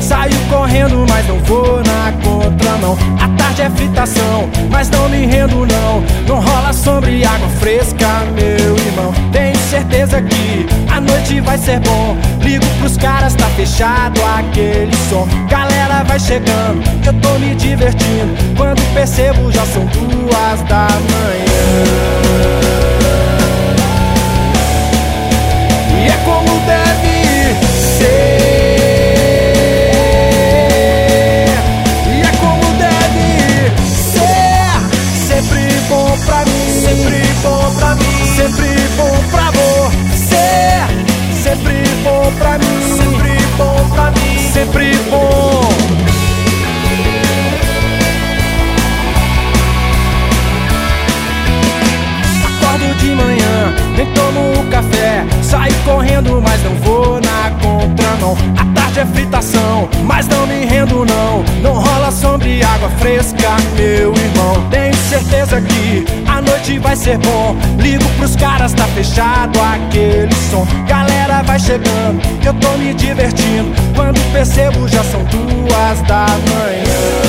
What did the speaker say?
Saio correndo, mas não vou na contramão. A tarde é fritação, mas não me rendo não. Não rola sombra e água fresca, meu irmão. Tenho certeza que a noite vai ser bom. Ligo pros caras, tá fechado aquele som. Galera vai chegando, eu tô me divertindo. Quando percebo já são 2 da manhã. E é como deve ser. E é como deve ser. Sempre bom pra mim, sempre bom pra mim, sempre bom pra você. Sempre bom pra mim, sempre bom pra mim, sempre bom. Acordo de manhã, nem tomo um café. Saio correndo, mas não vou na contramão. A tarde é fritação, mas não me rendo não. Não rola sombra e água fresca, meu irmão. Tenho certeza que a noite vai ser bom. Ligo pros caras, tá fechado aquele som. Galera vai chegando, eu tô me divertindo. Quando percebo já são 2 da manhã.